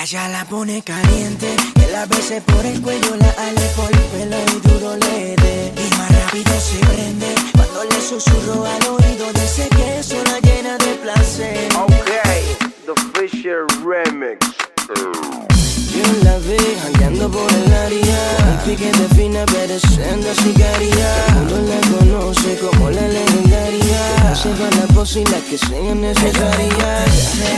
Ya la pone caliente, que la bese por el cuello, la ale por el pelo y duro le dé. Y más rápido se prende cuando le susurro al oído, dice que eso la llena de placer. Okay, the Fisher Remix. Yo la vi jangueando por el área, un piquete fina pereciendo sicaria. Uno la conoce como la legendaria, hace para la pose y la que sean necesarias.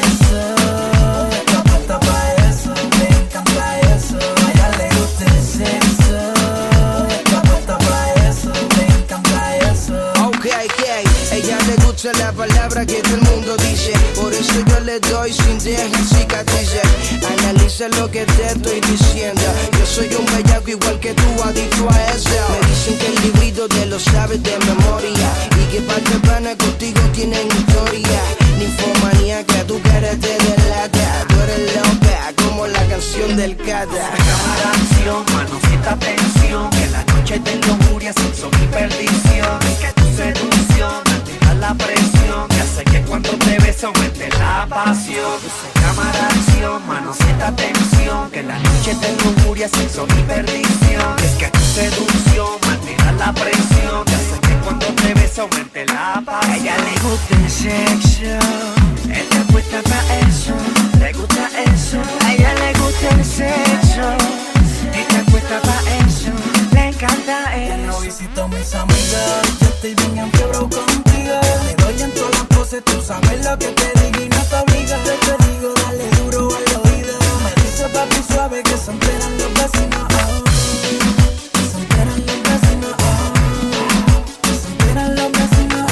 Ella le gusta la palabra que todo el mundo dice, por eso yo le doy sin dejar cicatrices. Analiza lo que te estoy diciendo, yo soy un bellaco igual que tú, adicto a eso. Me dicen que el librito te lo sabes de memoria y que parte pana contigo tienen historia. Ninfomanía que tu cara te delata, tú eres loca como la canción del Cata. Cámara acción, mano, sienta tensión, que la noche de lujuria, sexo y perdición. Que tu seducción altera la presión, que hace que cuando te beso aumente la pasión. Cámara acción, mano, sienta tensión, que la noche de lujuria, sexo y perdición. Es que tu seducción altera la presión, que hace que cuando te beso aumente la pasión. A ella le gusta el sexo, ella apuesta pa' eso, le gusta eso. A ella le gusta el sexo, ella apuesta pa' eso, le encanta eso. Ya no visito mis amigas, yo estoy bien enfiebrado contigo. Le doy en todas las poses, tú sabes lo que te digo y no te obliga. Yo te digo, dale duro al oído. Me dice papi suave que se enteran los vecinos. Se enteran los vecinos. Se enteran los vecinos.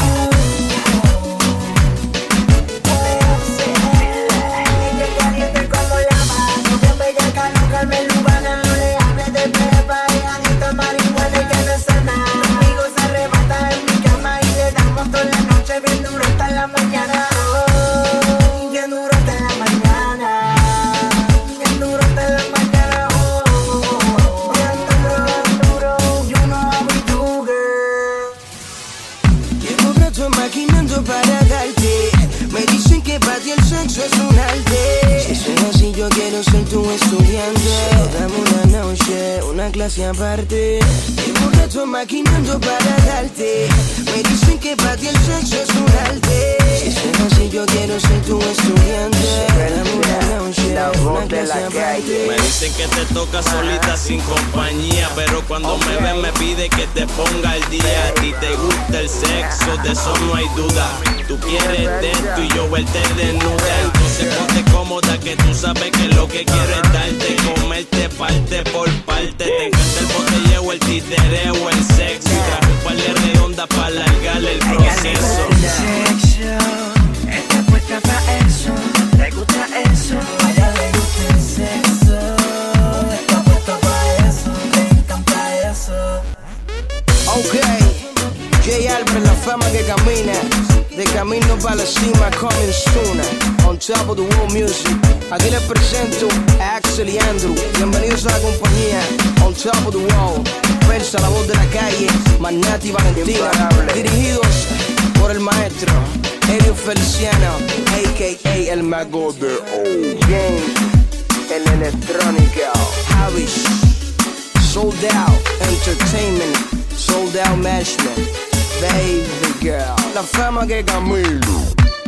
Ella caliente como la mano, bien bellaca, no Carmen Lubana. No le hables de prepa, ella adicta a marihuana y que no es nada. Conmigo se arrebata en mi cama y le damos toda la noche bien duro hasta la mañana. Oh, bien duro hasta la mañana. Bien duro hasta la mañana. Oh, bien duro, you know how we do, girl. Llevo un rato maquinando para darte. Me dicen que para ti el sexo es un arte. Si soy así yo quiero ser tu estudiante. Dame una noche, una clase aparte. Llevo un rato maquinando para darte. Me dicen que para ti el sexo es un arte. Si soy así yo quiero ser tu estudiante. Dame una noche, una clase aparte. Me dicen que te toca solita sin compañía, pero cuando me ven me pide que te ponga al día. A ti te gusta el sexo, de eso no hay duda. Tú quieres de esto y yo verte desnuda. Entonces ponte cómoda que tú sabes que lo que quiero es darte, comerte parte por parte. Te encanta el botelleo, el titereo, el sexo. Y traje un par de redondas para alargar el proceso. El sexo, esta puesta pa' eso, le gusta eso. A ella le gusta el sexo. Está puesta pa' eso, le encanta eso. Ok, J Albert, la fama que camina, de camino para la cima, coming sooner, on top of the world music. Aquí les presento a Axel y Andrew, bienvenidos a la compañía, on top of the world. Versa, la voz de la calle, Magnati Valentina, dirigidos por el maestro Elio Feliciano, a.k.a. el mago de O. James, en electrónica, Javis, Sold Out Entertainment, Sold Out Management, baby girl, la fama que Camilo.